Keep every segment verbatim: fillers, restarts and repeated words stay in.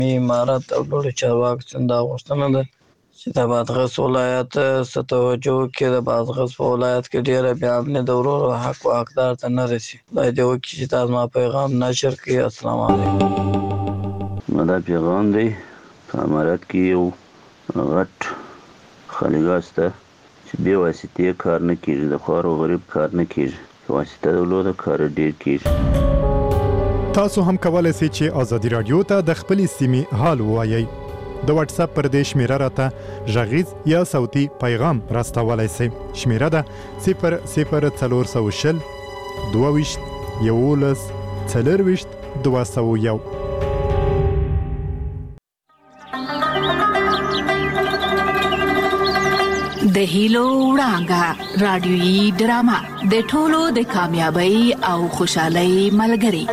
امارت او لوړو چارواکو څخه دا غوښتنه ده چې د بادغیس ولایت څه توجه وکړي. د بادغیس په ولایت کې ډېره بې امني د ورور حق و حقدار ته نه رسي. خدای دې وکړي چې دا زما پیغام نشر کړي. السلام علیکم. دا پیغام دی په امارت کې یو غټ خالیګاه شته چې بې واسطې کار نه کېږي، د خوار و غریب کار نه کېږي، په واسطه درلوده کار ډېر کېږي. تاسو هم کولی شئ چې ازادي راډیو ته د خپلې سیمې حال ووایئ. د واتس اپ پر دې شمیره راته غږیز یا صوتي پیغام راستولی شئ. شمیره ده صفر صفر څلور سوه شل دوه ویشت یولس څلرویشت دوه سوه یو. د هیلو وړانګه رادیويي ډرامه د ټولو د کامیابی او خوشحالۍ ملګری.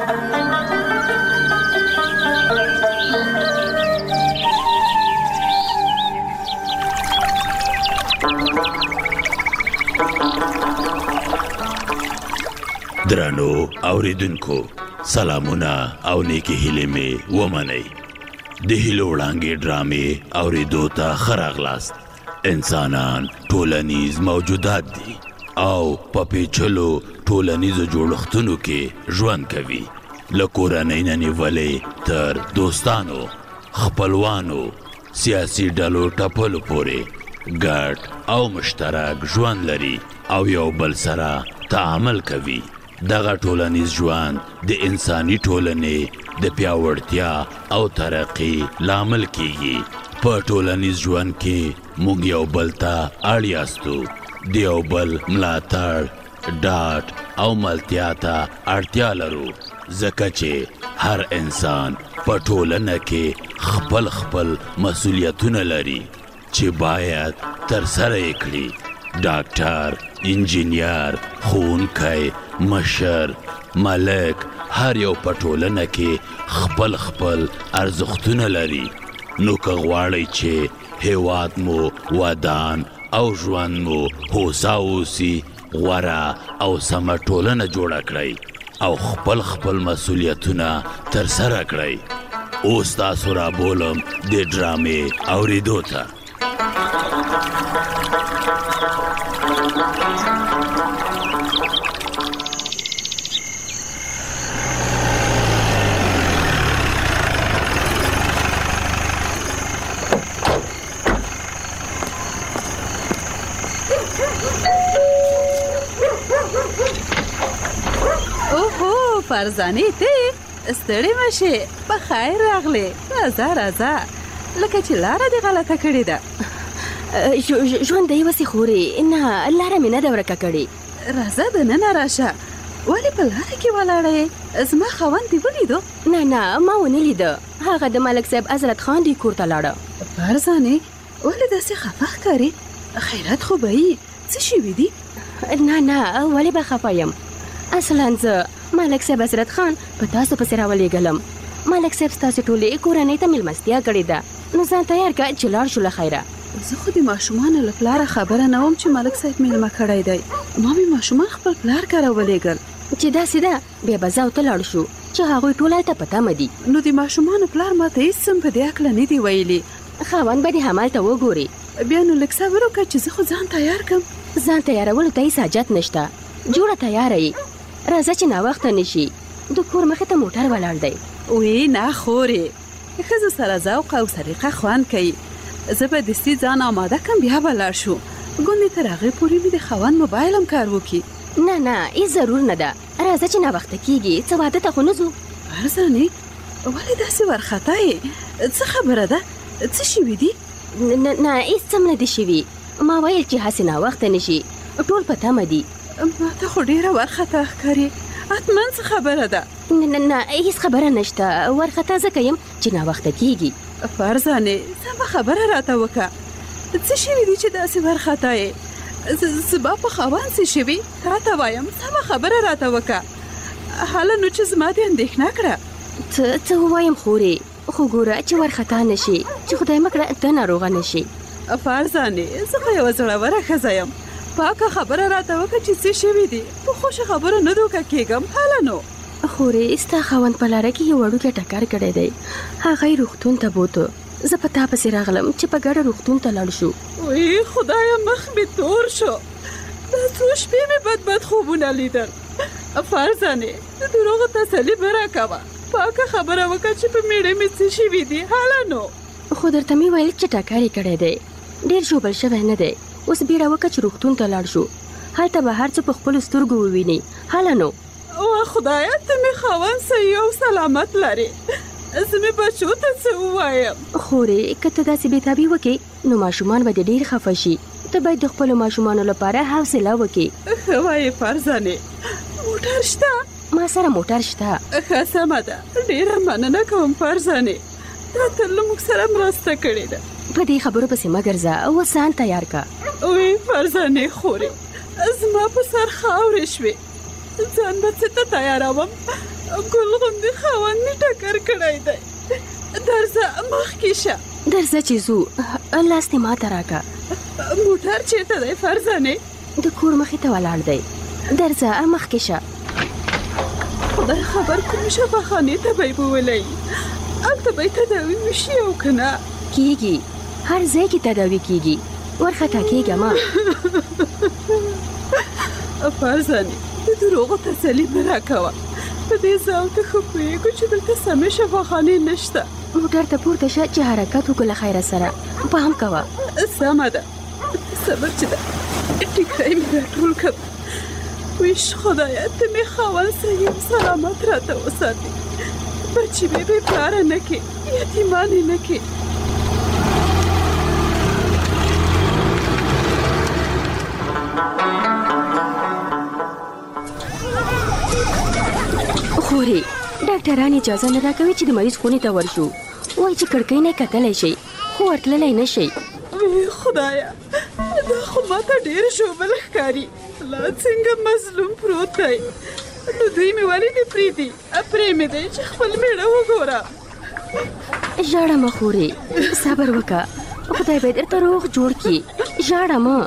درانو اوریدونکو سلامونه او نیکی هیلې مې ومنئ. د هیلو وړانګې ډرامې اوریدو ته ښه راغلاست. انسانان ټولنیز موجودات دي او په پیچلو ټولنیزو جوړښتونو کې ژوند کوي، له کورنۍ نه نیولې تر دوستانو، خپلوانو، سیاسي ډلو ټپلو پورې ګډ او مشترک ژوند لري او یو بل سره تعامل کوي. دغه ټولنیز ژوند د انساني ټولنې د پیاوړتیا او ترقی لامل کیږي. په ټولنیز ژوند کې موږ یو بل ته اړ یاستو، د یو بل ملاتړ، ډاډ او ملتیا ته اړتیا لرو، ځکه چې هر انسان په ټولنه کې خپل خپل مسؤلیتونه لري چې باید ترسره یې کړي. ډاکټر، انجینیر، ښوونکی، مشر، ملک، هر یو په ټولنه کې خپل خپل ارزښتونه لري. نو که غواړئ چې هیواد مو ودان او ژوند مو هوسا اوسي، غوره او سمه ټولنه جوړه کړئ او خپل خپل مسؤلیتونه ترسره کړئ. اوس تاسو را بولم د ډرامې اوریدو ته. فرزانه ته ستړی مشه، په خیر راغلی. راځه راځه، لکه چې لاره دې غلطه کړې ده. ژوند دی وسې خوري، نه لاره مې نه ده ورکه کړې. راځه دننه راشه. ولې په لاره کې ولاړې؟ زما خاوند دې ولیدو؟ نه نه ما ونه لیده، هغه د ملک صاحب حضرت خان دې کور ته لاړه. فرزانه ولې داسې خفه ښکارې؟ خیرات خو به یې څه شوي دي؟ نه نه ولې به خفه یم؟ اصلا زه ملک صاحب حضرت خان په تاسو پسې راولېږلم. ملک صاحب ستاسو ټولې کورنۍ ته مېلمستیا کړې ده، نو ځان تیار کړه چې لاړ شو له خیره. زه خو د ماشومانو له پلاره خبره نه وم چې ملک صاحب مېلمه کړی دی. ما مې ماشومان خپل پلار کره ولېږل. چې داسې ده بیا به زه او ته لاړ شو چې هغوی ټول هلته په تمه دي. نو د ماشومانو پلار ما ته هېڅ هم په دې هکله نه دي ویلي. خاوند به دې همالته وګوري. بیا نو لږ صبر وکړه چې زه خو ځان تیار کړم. ځان تیارولو ته هېڅ حاجت نشته، جوړه تیاره یې. راځه چې ناوخته نشي، د کور مخې ته موټر ولاړ دی. وی نه خورې، ښځو سره ذوق او سلیقه خوند کوي. زه به دستي ځان آماده کړم، بیا به لاړ شو. ګوندې تر هغې پورې مې د خاوند موبایل هم کار وکړي. نه نه هېڅ ضرور نه ده، راځه چې ناوخته کېږي، څه واده ته خو نه ځو. فرزانې ولې داسې وارخطا یې؟ څه خبره ده؟ څه شوي دي؟ نه نه هېڅ څه نه دي شوي، ما ویل چې هسې ناوخته نشي، ټول په تمه دي. ما ته خو ډېره وارخطا ښکارې، حتما څه خبره ده؟ نه نه هېڅ خبره نشته، وارخطا ځکه یم چې ناوخته کېږي. فرزانې سمه خبره راته وکړه، څه شوي دي چې داسې وارخطا یې؟ زما په خاوند څه شوي؟ تا ته وایم سمه خبره راته وکړه. هله نو چې زما دې اندېښنه کړه. څه څه ووایم خورې، خو ګوره چې وارخطا نه شي، چې خدای مه کړه ته ناروغه نه شي. فرزانې زه خو یوه زړوره ښځه یم، پاکه خبره راته وکړه چې څه شوي دي. په خوښه خبره نه دوکه کېږم. هله نو خورې ستا خاوند په لاره کې یو وړوکی ټکر کړی دی. هغه یې روغتون ته بوته. زه په تا پسې راغلم چې په ګډه روغتون ته لاړ شو. وی خدایا مخ مې تور شو. دا څو شپې مې بد بد خوبونه لیدل. فرزانې د دروغو تسلي به راکوه. پاکه خبره وکړه چې په میړه مې څه شوي دي. هله نو خو درته مې ویل چې ټکر یې کړی دی. ډېر ژوبل شوی نه دی. اوس بیړه وکړه چې روغتون ته لاړ شو. هلته به هر څه په خپلو سترګو وویني. هله نو وا خدایا ته مې خاوند صحیح او سلامت لرې. زه مې بچو ته څه ووایم؟ خورې که ته داسې بېتابي وکړې نو ماشومان به دې ډېر خفه شي. ته باید د خپلو ماشومانو لپاره حوصله وکړې. ښه وایې فرزانې. موټر شته؟ ما سره موټر شته. ښه سمه ده. ډېره مننه کوم فرزانې. تا تل موږ سره مرسته کړې ده. په دې خبرو پسې مه ګرځه. اوس ځان تیار که. وی فرزانې خورې زما په سر خاورې شوې. ځان به څه ته تیاروم؟ ګل غوندې خاوند مې ټکر کړی دی. درځه مخکې شه. درځه چې ځو. لاس دې ما ته راکړه. موټر چېرته دی فرزانې؟ د کور مخې ته ولاړ دی. درځه مخکې شه. خدای خبر کوم شفاخانې ته به یې بولی. هلته به یې تداوي وشي او که نه کېږي. هر ځای کې تداوي کېږي. ورخطا کېږه ما. فرزانې د دروغو تسلي مه راکوه. په دې ځای ته ښه پوهېږو چې دلته سمې شفاخانې نشته. موټر ته پورته شه چې حرکت وکړو له خیره سره. پام کوه. سمه ده. صبر چې ده ټیکری مې راټول کړ. ویش خدایا ته مې خاوند صحیح سلامت راته وساتې. بچې مې بې پلاره نه کړې. یتیمانې نه کړې. خورې ډاکټران اجازه نه راکوي چې د مریض خونې ته ورشو. وایي چې کړکۍ نه کتلی شئ خو ورتللی نه شئ. خدایا دا خو ماته ډېر ژوبل ښکاري. لا څنګه مظلوم پروت دی. نو دوی مې ولې نه پرېږدي؟ پرې مې دی چې خپل میړه وګوره. ژاړه مه خورې. صبر وکړه. خدای به درته روغ جوړ کړي. ژاړه مه.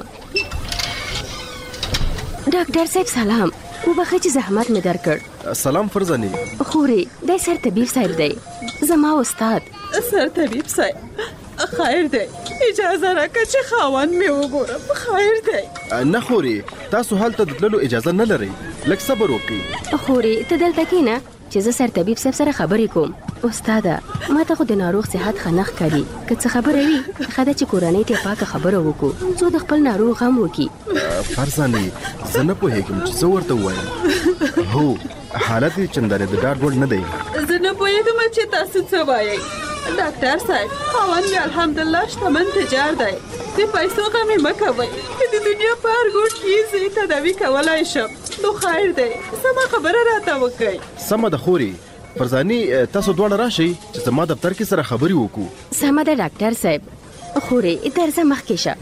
ډاکټر صاحب سلام. وبخئ چې زحمت مې درکړ. سلام فرزانې. خورې دی سر طبیب صاحب دی. زما استاد. سر طبیب صاحب خیر دی. اجازه راکړه چې خاوند مې وګورم. خیر دی. نه خورې تاسو هلته د تللو اجازه نه لرئ. لږ صبر وکړئ. خورې ته دلته کښېنه چې زه سر طبیب صاحب سره خبرې کوم. استاده ما ته خو د ناروغ صحت ښه نه ښکاري. که څه خبره وي ښه ده چې کورنۍ ته پاکه خبره وکړو څو د خپل ناروغ غم وکړي. فرزانې زه نه پوهېږم چې څه ورته ووایم. هو حالت یې چندانې د ډاډ وړ نه دی. زه نه پوهېږم چې تاسو څه وایئ. ډاکټر صاحب خاوند مې الحمدلله شتمن تجار دی. د پیسو غم یې مه کوئ. که د دنیا په هر ګوټ کې زه یې تداوي کولی شم نو خیر دی. سمه خبره راته وکړئ. سمه ده خورې. فرزانې تاسو دواړه راشئ چې زما دفتر کې سره خبرې وکړو. سمه ده ډاکټر صاحب. خورې درځه مخکې شه.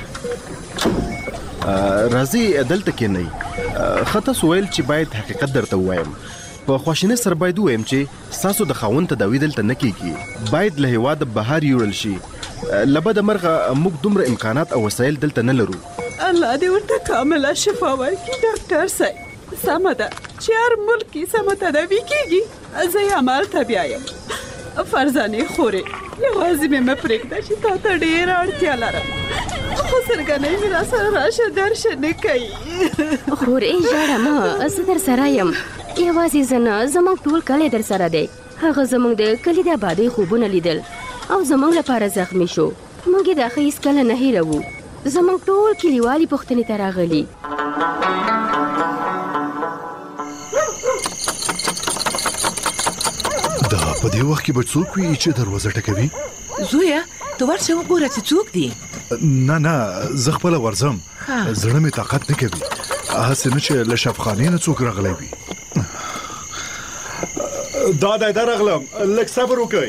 راځئ دلته کښېنئ. ښه تاسو ویل چې باید حقیقت درته ووایم. په خواشینۍ سره باید ووایم چې ستاسو د خاوند تداوي دلته نه کېږي. باید له هېواده بهر یوړل شي. له بده مرغه موږ دومره امکانات او وسایل دلته نه لرو. الله دې ورته کامله شفا ورکړي ډاکټر صاحب. سمه ده چې هر ملک کې سمه تداوي کېږي. زه یې همالته بیا یم. فرزانې خورې یوازې مې مه پرېږده چې تا ته ډېره اړتیا لرم. خو سرګنۍ مې را سره راشه درشه نه کوي. خورې ژاړه مه. زه در سره یم. یوازې زه نه زموږ ټول کلی در سره دی. هغه زموږ د کلي د آبادۍ خوبونه لیدل او زموږ لپاره زخمی شو. موږ یې دا ښه هېڅکله نه هېروو. زموږ ټول کلیوالي پوښتنې ته راغلي. دا په دې وخت کې به څوک وي چې دروازه ټکوي؟ زویه ته ورشه وګوره چې څوک دي. نه نه زه خپله ورځم. زړه مې طاقت نه کوي. هسې نه چې له شفخانې نه څوک راغلی وي. دا دی درغلم. لږ صبر وکئ.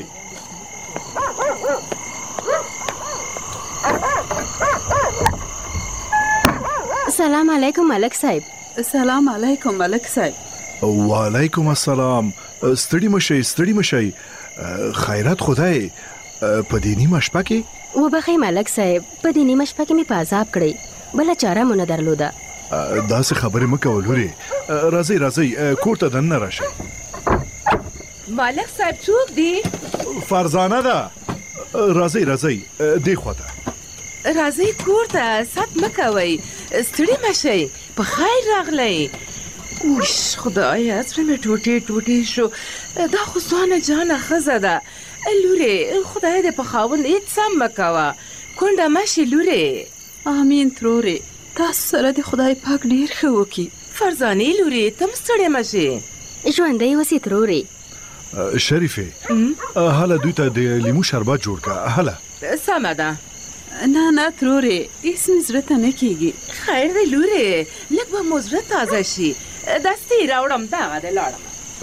سلام علیکم ملک صاحب. سلام علیکم ملک صاحب. وعلیکم السلام. ستړي مشئ ستړي مشئ. خیرات خدای په دې نیمه شپه کې؟ وبخئ ملک صاحب په دې نیمه شپه کې مې په عذاب کړی. بله چاره مو نه درلوده. داسې خبرې مه کوه لورې. راځئ راځئ کور ته دننه راشئ. مالک صاحب څوک دی؟ فرزانه ده. راځئ راځئ دې خواته. راځئ کور ته، ست مه کوئ، ستړي مه شئ، په خیر راغلی. اوش خدایه زړه مې ټوټې ټوټې شو. دا خو ځوانه جانه ښځه ده. لورې خدای دې په خاوند هېڅ سم مه کوه، کونډه مه شي لورې. امین ترورې، تاسو سره د خدای پاک ډېر ښه وکړي. فرزانې لورې ته هم ستړې مه شي. ژوندی اوسې ترورې. شریفې هله دوی ته د لیمو شربت جوړ کړه. هله سمه ده. نه نه ترورې، هېڅ مې زړه ته نه کېږي. خیر دی لورې، لږ به مو زړه تازه شي. دستي راوړم، دغه دی لاړم.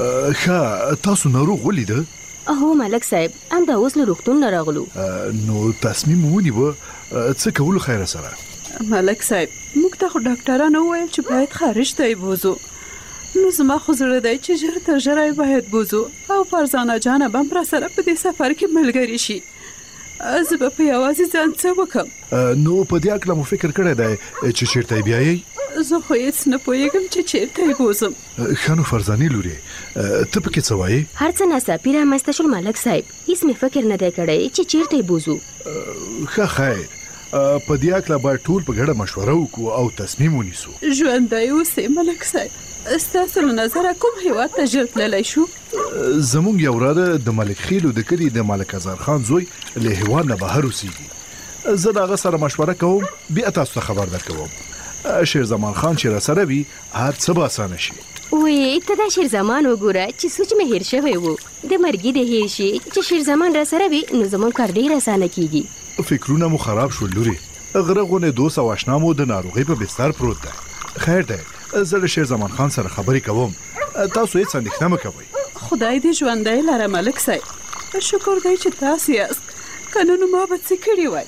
ښه تاسو ناروغ ولیده؟ هو ملک صاحب، همدا اوس له روغتون نه راغلو. نو تصمیم ونیوه څه کولو خیره سره؟ ملک صاحب موږ ته خو ډاکټرانو وویل چې باید خارج ته یې بوځو. نو زما خو زړه دی چې ژر تر ژره یې باید بوځو او فرزانه جانه به هم راسره په دې سفر کې ملګري شي. زه به په یوازې ځان څه وکړم؟ نو په دې هکله مو فکر کړی دی چې چېرته یې بیایئ؟ زه خو هېڅ نه پوهېږم چې چېرته یې بوځم. ښه نو فرزانې لورې ته پکې څه وایې؟ هر څه ناڅاپي رامنځته شول ملک صاحب، هېڅ مې فکر نه دی کړی چې چېرته یې بوځو. ښه خیر، په دې هکله باید ټول په ګډه مشوره وکړو او تصمیم ونیسو. ژوندی اوسې ملک صاحب، ستاسو له نظره کوم هېواد ته ژر تللی شو؟ زموږ یو وراره د ملک خیلو د کلي د ملک ازار خان زوی له هېواد نه بهر اوسېږي. زه د هغه سره مشوره کوم، بیا تاسو ته خبر درکوم. شیر زمان خان چې راسره وي هر څه به اسانه شي. وی ته دا شیر زمان وګوره چې سوچ مې هېر شوی و. د مرګي دې هېر شي چې شیر زمان راسره وي نو زموږ کار ډېر اسانه کیږي. فکرونه مو خراب شول لورې. غره غونې دوست او اشنا مو د ناروغۍ په بستر پروت دی. خیر دی، زه له شیر زمان خان سره خبرې کوم، تاسو هېڅ اندېښنه مه کوئ. خدای دې ژوندی لره ملک صاحب. شکر دی چې تاسو یاست، که نه نو ما به څه کړي وای.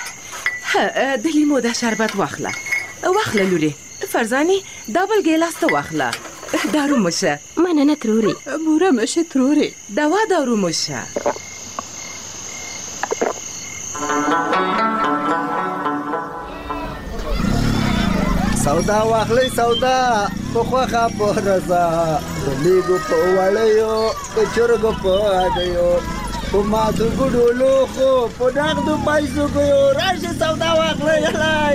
د لیمو دا شربت واخله واخله لورې. فرزانې دا بل ګیلاس ته واخله. دارو مشه. مننه ترورې. بوره مشه ترورې. دوا دارو مشه. سودا واخلئ سودا په خوښه په رضا، د لیګو په وړیو د چرګو په هګیو، په ماتو ګوډو لوښو په نغدو پیسو ګیو، راشئ سودا واخلئ. هلئ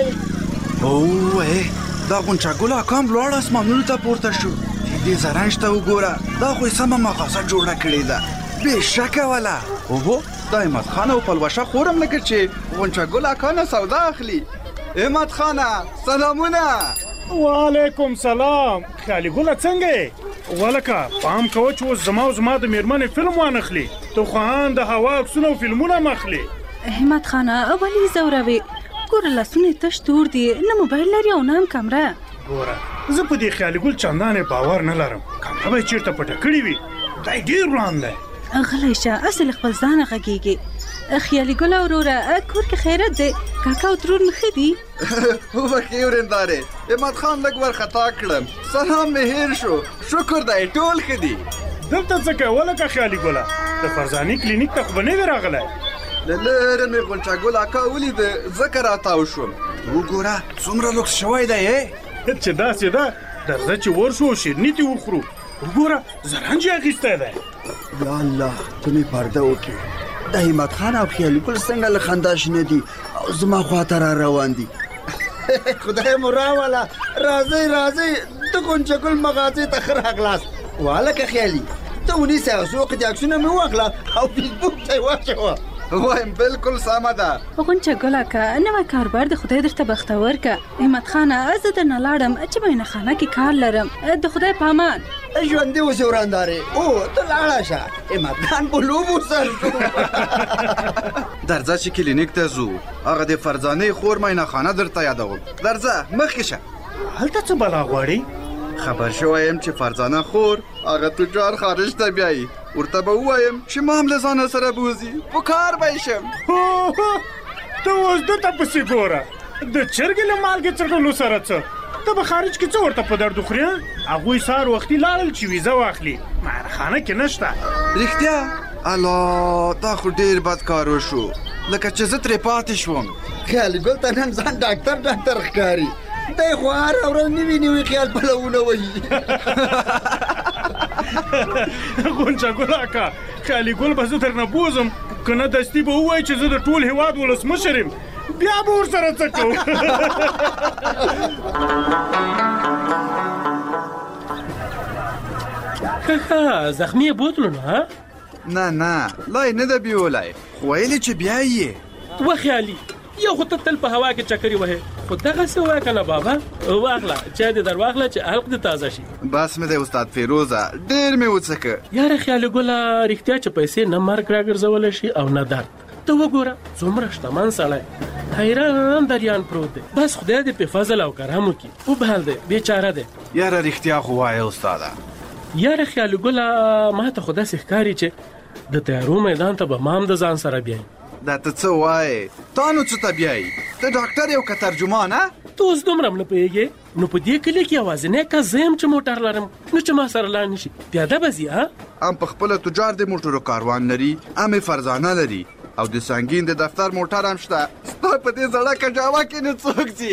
اوه دا غونچاګل اکا هم لوړ اسمانونو ته پورته شو. دې زرنج ته وګوره، دا خو یې سمه مغازه جوړه کړې ده. بېشکه وله. اوهو دا همت خان او پلوشه خور هم لکه چې غونچاګل اکا نه سودا اخلي. همت خانه سلامونه. وعلیکم سلام. خیالي ګله څنګه یې؟ ولکه پام کوه چې اوس زما او زما د مېرمنې فلم وانخلي. تو خو ان د هوا عکسونه او فلمونه مخلي. همت خانه ولې ځوروې؟ ګوره لاسونه تش تور دي، نه موبایل لري او نه هم کمره. ګوره زه په دې خیالي ګل چندانې باور نه لرم. کمره به یې چېرته پټه کړې وي. دا یې ډېر وران دی. غلی شه، اصل خپل ځانه غږېږي. خیالي ګله وروره کور کې خیرت دی؟ کاکا او ترور مې ښه دي؟ وبښې ورېندارې، همت خان لږ وارخطا کړم، سلام مې هېر شو. شکر دی ټول ښه دي. دلته څه کوې ولکه خیالي ګله؟ د فرزانې کلینیک ته خو به نه وې راغلی؟ له لرې مې غونچاګل اکا ولیده، ځکه راتاو شوم. وګوره څومره لوکس شوی دی چې داسې ده. درځه چې ورشو او شیرني دې وخورو. وګوره زرنج یې اخیستی دی. یا الله ته مې پرده وکړې. د همت خان او خیالي ګل څنګه له خندا شنه دي او زما خواته را روان دي. خدای مو راوله. راځئ راځئ د غونچاګل مغازې ته ښه راغلاست. وهلکه خیالي ته ونیسئ او څو قطعې عکسونه مې واخله او فیسبوک ته یې واچوه. وایم بالکل سمه ده. غونچاګل اکا نوی کاربار د خدای درته بختور که. همت خانه زه درنه لاړم چې معاینهخانه کې کار لرم. د خدای په امان. ژوندي اوسې ورندارې. او ته لاړه شه، همت خان په لوبو سر شو. درځه چې کلینیک ته ځو، هغه د فرزانې خور معاینهخانه درته یادوم. درځه مخکې شه. هلته څه بلا غواړې؟ خبر شوی یم چې فرزانه خور هغه تجار خارج ته بیایي. ورته به ووایم چې ما هم له ځانه سره بوځي، په کار به یې شم. ته اوس ده ته پسې ګوره، د چرګې له مالګې څټلو سره څه؟ ته به خارج کې څه ورته په درد وخورې؟ هغوی سهار وختي لاړل چې ویزه واخلي، معاینهخانه کې نشته. رښتیا؟ الله دا خو ډېر بد کار وشو، لکه چې زه ترې پاتې شوم. خیالي ګل ته نن ځان ډاکټر ډاکټر ښکاري. دی خو هره ورځ نوي نوي خیال پلونه وهي. غونچه ګل اکا خیالي ګل به زه درنه بوزم که نه دستي به ووایي چې زه د ټول هېواد ولسمشر یم بیا به ورسره څه کوو. ښه زخمي یې بوتلو نو ها؟ نه نه لا یې نه ده بیولی خو ویلې چې بیا یې وخیالي یو خو ته تل په هوا کې چکرې وهې خو دغسې ووایه که نه بابا واخله چای دې در واخله چې حلق دې تازه شي. بس مې دی استاد فیروزه ډېر مې وڅښه. یاره خیالي ګله رښتیا چې پیسې نه مرګ راګرځولی شي او نه درد. ته وګوره څومره شتمن سړی حیران دریان پروت دی بس خدای دې په فضل او کرم وکړي وبهل دی بیچاره دی. یاره رښتیا خو وایه استاده. یاره خیالي ګله ما ته خو داسې ښکاري چې د تیارو میدان ته به مام د ځان سره بیایي. دا ته څه وایې تا نو څه ته بیایي ته ډاکټر یو که ترجمانه. ته اوس دومره هم نه پوهېږې نو په دې کلي کې یوازینی کس زه یم چې موټر لرم نو چې ما سره لاړ نه شي پیاده به ځي ها. ام په خپله تجار د موټرو کاروان لري ام یې فرزانه لري او د سنګین د دفتر موټر هم شته ستا په دې زړه کجاوه کې نه څوک ځي.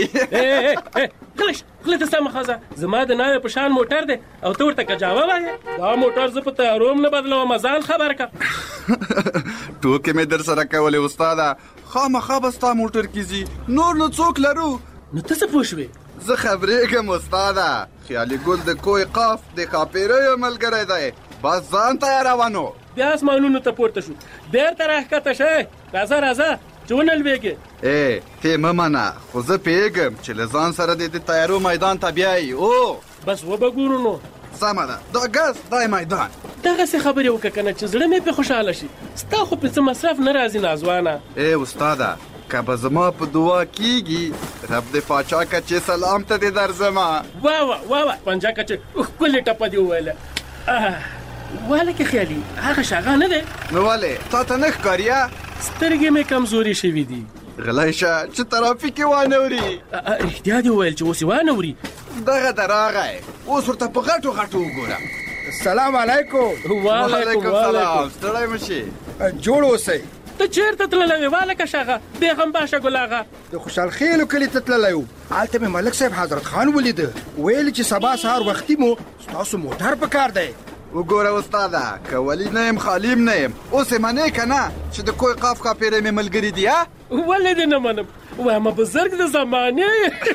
غلی شه غلی ته ستا مخه ځه زما د ناوې په شان موټر دی او ته ورته کجاوه وایې دا موټر زه په تیارو هم نه بدلوم ځان خبر که. ټوکې مې در سره کولې استاده خامخا به ستا موټر کې ځي نور نو څوک لرو. نو ته څه پوه شوې؟ زه خبرېږم استاده خیالي ګل د کوی قاف د ښاپېریو ملګری دی بس ځان تیاروه نو. بیا اسمانونو ته پورته شو بیرته راښکته شئ راځه راځه چې ونه لوېږې. ای ته مه منه خو زه پوهېږم چې له ځان سره دې د تیارو میدان ته بیایي او بس وبه ګورو نو. سمه ده دا ګز دا میدان. دغسې خبرې وکړه که نه چې زړه مې پرې خوشحاله شي ستا خو پې څه مصرف نه راځي نازوانه. ای استاده که به زما په دعا کېږي رب دې پاچا کچې سلام ته دې درځمه. وا وا وا وا پنجه کچې ښکلې ټپه دې وویله. والکه خیالي هغه شاغه نه دی. نو ولې تا ته نه ښکاري؟ سترګې مې کمزوري شوي دي. غلی شه چې ترافیک یې وانه وري. رښتیا دې وویل چې اوس یې وانه وري. دغه د راغی اوس ورته په غټو غټو وګوره. السلام علیکم. وعلیکم السلام ستړی مه شي جوړ اوسئ. ته چېرته تللی وې والکه شاغه بیغم باشه ګل اغا؟ د خوشحال خیلو کلي ته تللی و هلته مې ملک صاحب حضرت خان ولیده ویل چې سبا سهار وختي مو ستاسو موټر په کار دی. وګوره استاده که ولی نه یم خالیم نه یم اوس یې منې که نه چې د کوی قاف ښاپېری مې ملګري دي ها؟ ولې دې نه منم وایم بزرګ د زمانې.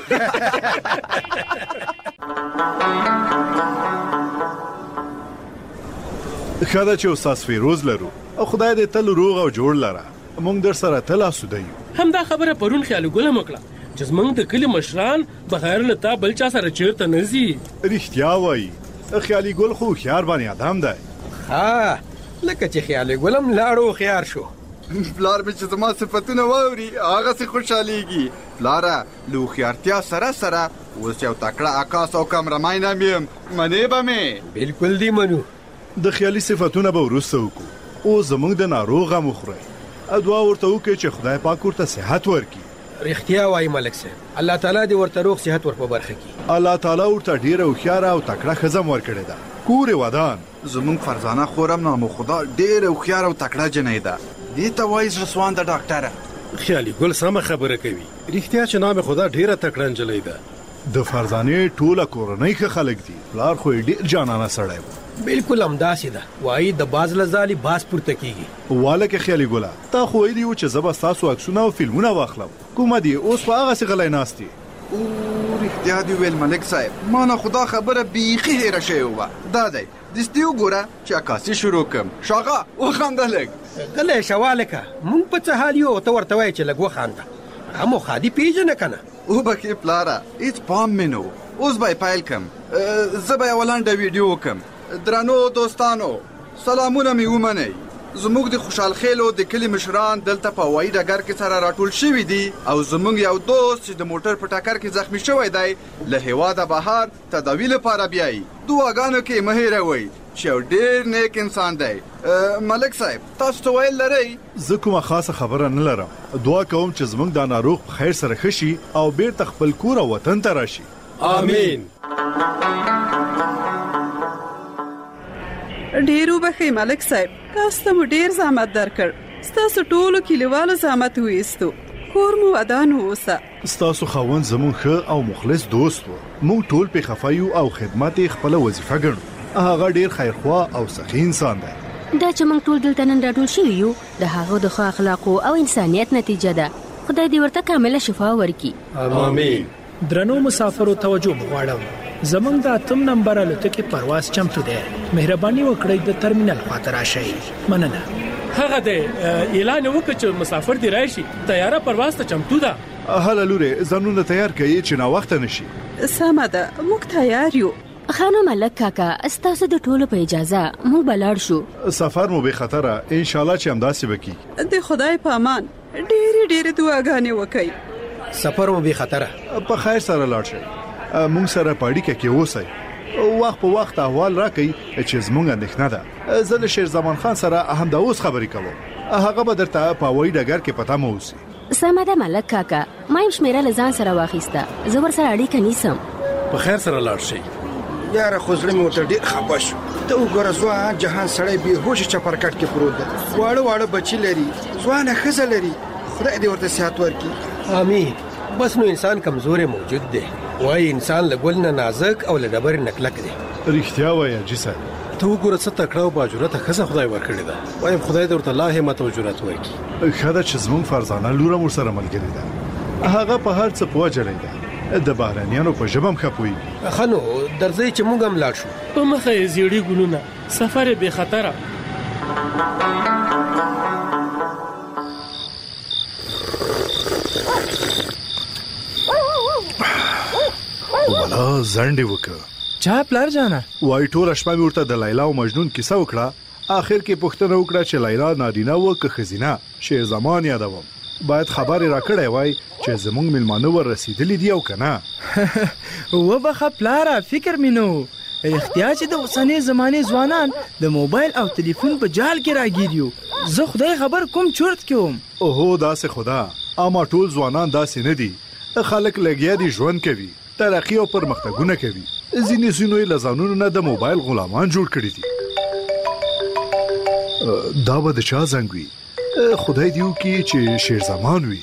ښه ده چې استاد فیروز لرو او خدای دې تل روغ او جوړ لره موږ در سره تل اسوده یو. همدا خبره پرون خیالي ګله م وکړه چې زموږ د کلي مشران بغیر له تا بل چا سره چېرته نه ځي. رښتیا وایي خیالي ګل خو هوښیار باندې ادم دی. ها لکه چې خیالي ګل هم لاړ هوښیار شو. پلار مې چې زما صفتونه واوري هغسې خوشحالېږي. پلاره له هوښیارتیا سره سره اوس یو تکړه عکاس او کمرمین هم یم منې به مې؟ بلکل دې منو. د خیالي صفتونه به وروسته وکړو اوس زموږ د ناروغ غم وخورئ دعا ورته وکړئ چې خدای پاک ورته صحت ورکړي. رښتیا وایي ملک صاحب الله تعالی دې ورته روغ صحت ور په برخه کړي. الله تعالی ورته ډېره هوښیاره او تکړه ښځه م ورکړې ده کور یې ودان. زموږ فرزانه خور هم نامو خدا ډېره هوښیاره او تکړه جنۍ ده دې ته وایي زړه سوانده ډاکټره. خیالي ګل سمه خبره کوي رښتیا چې نام خدا ډېره تکړه نجلۍ ده. د فرزانې ټوله کورنۍ ښه خلک دي پلار خو یې ډېر جانانه سړی و. بالکل همداسې ده وایي د باز له ځالې باز پورته کېږي. والکه خیالي ګله تا خو ویلي وو چې زه به ستاسو عکسونه او فلمونه واخلم کومه دي اوس په هغسې غلی ناست یې. او رښتیا دې ویل ملک صاحب ما نه خدا خبره بیخي هېره شوې وه. دا دی دستي وګوره چې عکاسي شروع کړم. شاغه وخانده لږ. غلی شه والکه مونږ په څه حال یو ته ورته وایې چې لږ وخانده هم خادي پیژنه که نه. وبکې پلاره هېڅ پام مې نه و اوس به یې پیل کړم. زه به یوه لنډه ویډیو وکړم. درنو دوستانو سلامونه مې ومنئ. زموږ د خوشحال خیلو د کلي مشران دلته په هوایي ډګر کې سره راټول شوي دي او زموږ یو دوست چې د موټر په ټکر کې زخمی شوی دی له هېواده بهر تداوي لپاره بیایي. دعاګانو کې مه هېروئ چې یو ډېر نیک انسان دی. ملک صاحب تاسو څه ویل لرئ؟ زه کومه خاصه خبره نه لرم. دعا کوم چې زموږ دا ناروغ په خیر سره ښه شي او بیرته خپل کور او وطن ته راشي. آمین. ډېر وبښئ ملک صاحب تاسو ته مو ډېر زحمت درکړ ستاسو ټولو کلیوالو زحمت وایستو کور مو ودان اوسه. ستاسو خاوند زمون ښه او مخلص دوست و. مونږ ټول په خفایو او خدمت یې خپل وظیفه ګڼو. هغه ډیر خیرخوا او سخي انسان دی. دا چې موږ ټول دلته نن راټول شوي یو د هغه د ښه اخلاقو او انسانیت نتیجه ده. خدای دې ورته کامله شفا ورکړي. آمین. درنو مسافرو توجه غواړم. زمونږ د اتم نمبر الوتکې پرواز چمتو دی. مهرباني وکړئ د ترمینل خواته راشئ. مننه. هغه دی اعلان وکړ چې مسافر دی راشي. طیاره پرواز ته چمتو ده. هله لورې ځانونه تیار کړئ چې نا وخت نشي. سمه ده موږ تیار یو. خانو ملک کاکا استاسو د ټولو په اجازه موږ بلاړ شو. سفر مو به خطره ان شاء الله چې همداسې وکړي. د خدای په امان ډېرې ډېرې دعاګانې وکړئ. سفر مو به خطره په خیر سره لاړ شئ. مونږ سره پاړیکه کې اوسئ. وخت په وخت احوال راکړئ چې زمونږ اندېښنه ده. زه د شیر زمان خان سره هم د اوس خبرې کوم. هغه به درته په هوایي ډګر کې پته مو اوسي. سمه ده ملک کاکا. ما یې شمیره له ځان سره واخیسته. زه ورسره اړیکه نیسم. په خیر سره لاړ شئ. یاره خو زړه مې ورته ډېر خفه شو. ته وګوره ځوان جهان سړی بېهوشه چپرکټ کې پروت دی. واړه واړه بچي لري. ځوانه ښځه لري. خدای دې ورته صحت ورکړي. آمین. بس نو انسان کمزورې موجود دی. وایي انسان له ګل نه نازک او له ډبرې نه کلک دی. رښتیا وایه جیسه. ته وګوره څه تکړه او باجرته ښځه خدای ورکړې ده. وایم خدای دې ورته لا همت او جرأت ورکړي. ښه ده چې زموږ فرزانه لور هم ورسره ملګرې ده. هغه په هر څه پوه جلی ده. د بهرنیانو په ژبه هم ښه پوهېږي. ښه نو درځئ چې موږ هم لاړ شو. په مخه یې زیړي ګلونه. سفر یې بې خطره. ولا زنډې وکړه. چا پلار جانا وای ټول شپه مې ورته د لیلا او مجنون کیسه وکړه. آخر کې پوښتنه وکړه چې لیلا نارینه و که ښځینه. شیر زمان یادوم. باید خبر راکړی وای چې زمونږ مېلمانه ور رسیدلی دي او که نه. وبخه پلاره فکر مې نه و. احتیاج د اوسنۍ زمانې ځوانان د موبایل او تلیفون په جال کې راګیر یو. زه خدای خبر کوم چورت کې وم. اوهو داسې خدا. اما ټول ځوانان داسې نه دي. خلک لګیا دي ژوند کوي. ترقی او پرمختګونه کوي. ځینې ځینو یې له ځانونو نه د موبایل غلامان جوړ کړي دي. دا به د چا زنګ وي؟ خدای دې وکړي چې شیر زمان وي.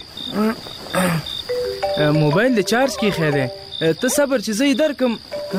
موبایل د چارج کې خیره. ته صبر چې زه یې درکم.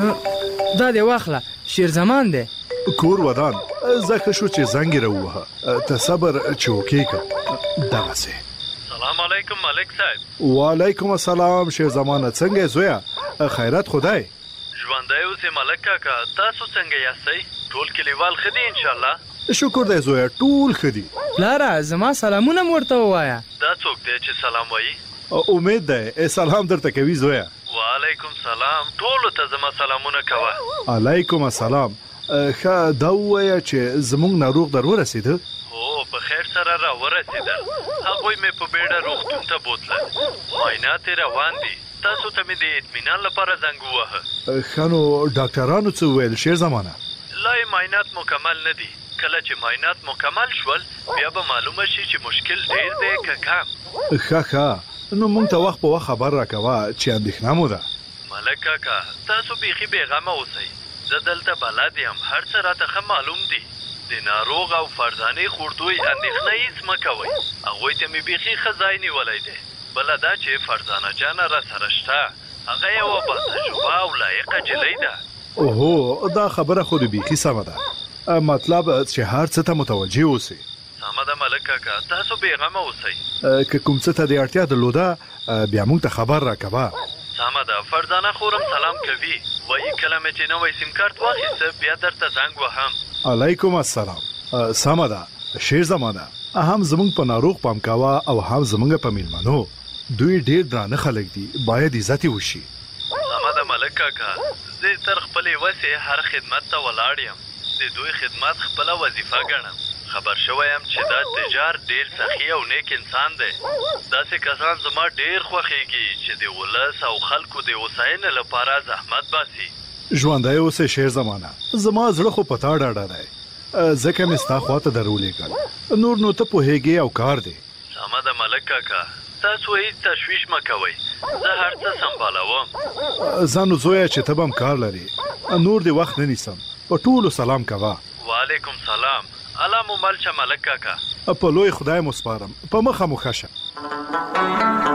دا دې واخله شیر زمان دی. کور ودان زکه شو چې زنګ راووهه. ته صبر چې وکړې دغسې. سلام علیکم ملک صاحب. وعلیکم السلام شیر زمانه. څنګه زویا؟ خیرات خدای. ژوندی اوسې ملک کاکا. تاسو څنګه یاستئ؟ ټول کلیوال ښه دي انشاءالله؟ شکر دی زویا ټول ښه دي. پلاره زما سلامونه مو ورته ووایه. دا څوک دی چې سلام وایي؟ امید دی سلام درته کوي زویا. وعلیکم سلام. ټولو ته زما سلامونه کوه. علیکم السلام. ښه دا ووایه چې زمونږ ناروغ در ورسېده؟ هو په خیر سره را ورسېدل. هغوی مې په بیړه روغتون ته بوتلل. معاینات یې روان دي. تاسو ته مې د اطمینان لپاره زنګ ووهه. ښه نو ډاکټرانو څه وویل شیر زمانه؟ لا یې معاینات مکمل نه دي. کله چې معاینات مکمل شول بیا به معلومه شي چې مشکل ډېر دی که کم. ښه ښه نو مونږ ته وخت په وخت خبر راکوه چې اندېښنه مو ده. ملک کاکا تاسو بیخي بېغمه اوسئ. زه دلته بلد یم. هر څه راته ښه معلوم دي. د ناروغ او فرزانې خوردوی اندېښنه هېڅ مه کوئ. هغوی ته مې بیخي ښه ځای نیولی دی. بله دا چې فرزانه جانه را سره شته. هغه یوه باتجربه او لایقه جلۍ ده. اوهو دا خبره خو د بیخي سمه ده. مطلب چې هر څه ته متوجه اوسئ. سمه ده ملک کاکا. تاسو بېغمه اوسئ. که کوم څه ته د اړتیا درلوده بیا موږ ته خبر راکوه. سمه ده. فرزانه خورم سلام کوي. وایي کله مې چې نوی سیم کارت واخیسته بیا درته زنګ وهم. علیکم السلام. سمه ده شیر زمانه. هم زمونږ په ناروغ پام کوه او هم زمونږ په میلمنو. دوی ډېر درانه خلک دي. باید عزت یې وشي. سمه ده ملک کاکا. زه تر خپلې وسې هر خدمت ته ولاړ یم. د دوی خدمت خپله وظیفه ګڼم. خبر شوی یم چې دا تجار ډېر سخي او نیک انسان دی. داسې کسان زما ډېر خوښېږي چې د ولس او خلکو د هوساینې لپاره زحمت باسي. ژوندی اوسې شیر زمانه. زما زړه خو په تا ډاډه دی. ځکه مې ستا خواته در ولیږل. نور نو ته پوهېږې او کار دی. سمه ده ملک کاکا. تاسو هیڅ تشویش مه کوئ. زه هر څه سمبالوم. ځانو زویه چې ته به هم کار لرې. نور دې وخت نه نیسم. په ټولو سلام کوه. وعلیکم سلام. الله مو مل شه ملک کاکا. په لوی خدای مو سپارم. په مخه مو ښه شه.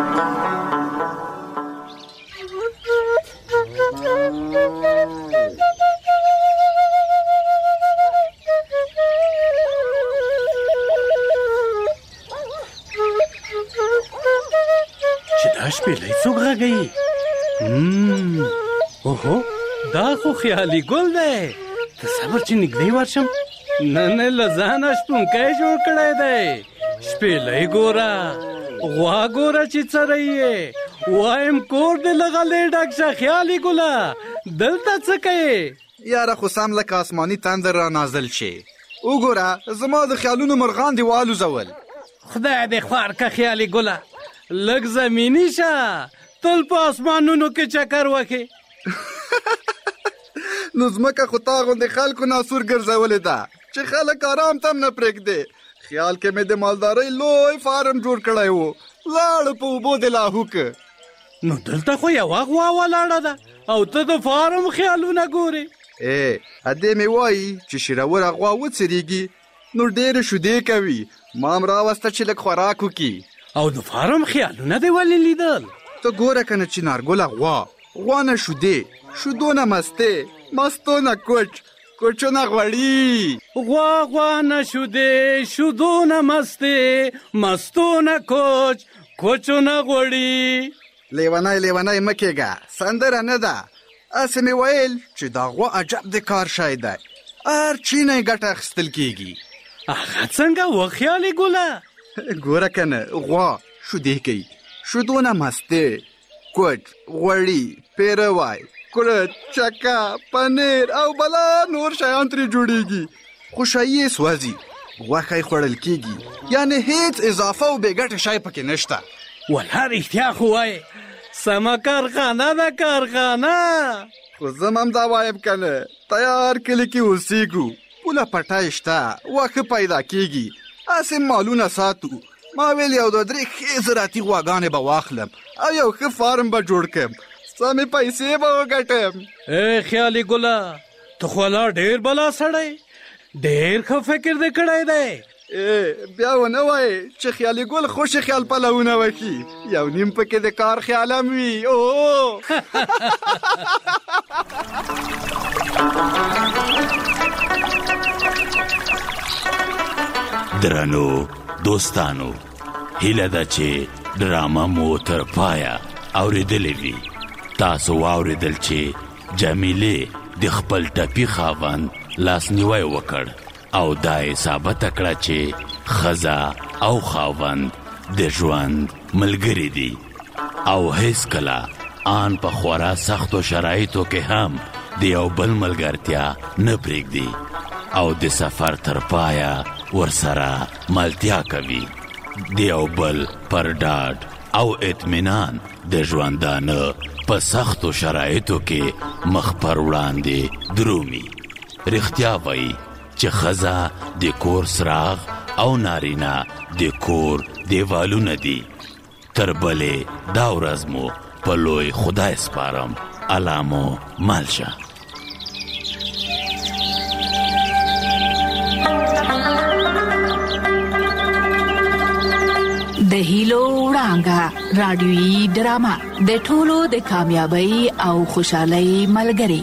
دا شپېلۍ څوک غږوي؟ اوهو دا خو خیالي ګل دی. ته صبر چې نږدې ورشم. نه نه له ځانه شپونکی جوړ کړی دی. شپېلۍ ګوره، غوا ګوره چې څرۍ یې. وایم کور دې له غلې ډک شه خیالي ګله. دلته څه کوې؟ یاره خو سم لکه آسماني تندر را نازل شي. وګوره زما د خیالونو مرغان دې والوزول. خدای دې خوار که خیالي ګله. لږ زمیني شه، تل په اسمانونو کې چکر وکې. نو ځمکه خو تا غوندې خلکو ناسور ګرځولې ده چې خلک آرام تم نه پرېږدې. خیال کې مې د مالدارۍ لوی فارم جوړ کړی و، لاړ په اوبو د لاهو که. نو دلته خو یوه غوا ولاړه ده او ته د فارم خیالونه ګورې. ای ادې مې وایي چې شیروره غوا وڅریږي نو ډېرې شیدې کوي. ما هم راوسته چې لږ خوراک وکړي. او د فارم خیالونه دې ولې لیدل؟ ته ګوره که نه چنارګله غوا، غوا نه شیدې، شیدو نه مستې، مستو نه کوچ، کوچو نه غوړي. غوا غوا نه شیدې، شیدو نه مستې، مستو نه کوچ، کوچو نه غوړي. لیونی لیونی مه کېږه، سندره نه ده. هسې مې ویل چې دا غوا عجب د کار شی دی. هر چی نه یې ګټه اخیستل کېږي. هغه څنګه و خیالي ګله؟ ګوره که نه غوا شیدې کوي، شیدو نه مستې، کوچ، غوړي، پیروی، کورت، چکه، پنیر او بلا نور شیان ترې جوړیږي. خوشایي یې سوځي، غوښه یې خوړل کېږي. یعنې هیڅ اضافه او بې ګټې شی پکې نشته. والله رښتیا خو وایې، سمه کارخانه ده کارخانه. خو زه هم دا وایم که نه، تیار کلي کې اوسېږو، پوله پټی شته، واښه پیدا کېږي، هسې مالونه ساتو. ما ویل یو دوه درې ښې زراعتي غواګانې به واخلم او یو ښه فارم به جوړ کړم، سمې پیسې به وګټم. ای خیالي ګله، ته خو لا ډېر بلا سړی، ډېر ښه فکر دې کړی دی. بیا ونه وایې چې خیالي ګل خوشې خیال پلونه وکړي، یو نیم پکې د کار خیال هم وي. او درنو دوستانو، هیله ده چې ډرامه مو تر پایه اورېدلې وي. تاسو واورېدل چې جمیلې د خپل ټپي خاوند لاسنیوی وکړ او دا یې ثابته کړه چې ښځه او خاوند د ژوند ملګري دي او هیڅکله آن په خورا سختو شرایطو کې هم د یو بل ملګرتیا نه پرېږدي او د سفر تر پایه ورسره ملتیا کوي. د یو بل پر ډاډ او اطمینان د ژوندانه په سختو شرایطو کې مخ پر وړاندې درومي. رښتیا وایي چې ښځه د کور څراغ او نارینه د کور دیوالونه دي. تر بلې دا ورځ مو په لوی خدای سپارم. الله مو مل شه. د هیلو وړانګه رادیویي ډرامه د ټولو د کامیابی او خوشحالۍ ملګری.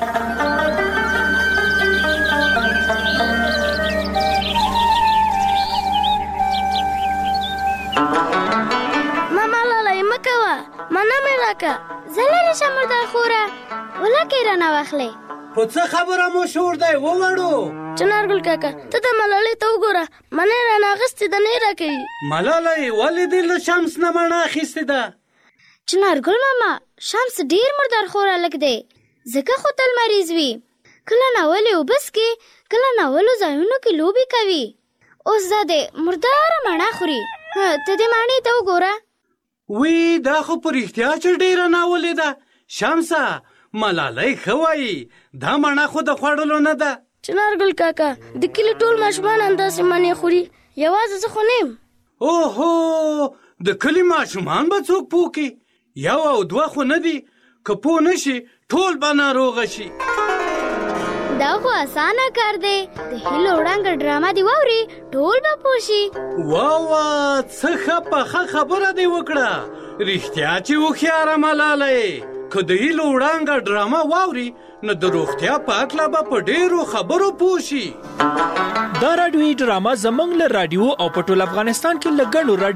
ماما لاله مکوه مانا مې راکه زلل شمردار خوره ولکه رانه واخلې. په څه خبره مو شور دی ووړو؟ چنارګل کاکا ته د ملالۍ ته وګوره، منې رانه اخیستې ده نه یې راکوي. ملالۍ ولې دې له شمس نه مڼه اخیستې ده؟ چنارګل ماما شمس ډېر مردار خور هلک دی، ځکه خو تل مریض وي. کله ناولې اوبه څکي، کله ناولو ځایونو کې لوبې کوي. اوس دا دی مرداره مڼه خوري. ته دې مڼې ته وګوره. وی دا خو په رښتیا چې ډېره ناولې ده. شمسه ملالۍ ښه وایي، دا مڼه خو د خوړلو نه ده. چنارګل کاکا د کلي ټول ماشومان همداسې مڼې خوري، یوازې زه خو نه یم. اوهو د کلي ماشومان به څوک پوه کړي؟ یو او دوه خو نه دي، که پوه نه شي ټول به ناروغه شي. دا خو اسانه کار دی، د هیلو وړانګه ډرامه دې واوري ټول به پوه شي. واه څه ښه پخه خبره دې وکړه. رښتیا چې هوښیاره ملالۍ، که د هیلو وړانګه ډرامه واوري نو د روغتیا په هکله به په ډېرو خبرو پوه شي. دا راډیویي ډرامه زموږ له راډیو او په ټول افغانستان کې له ګڼو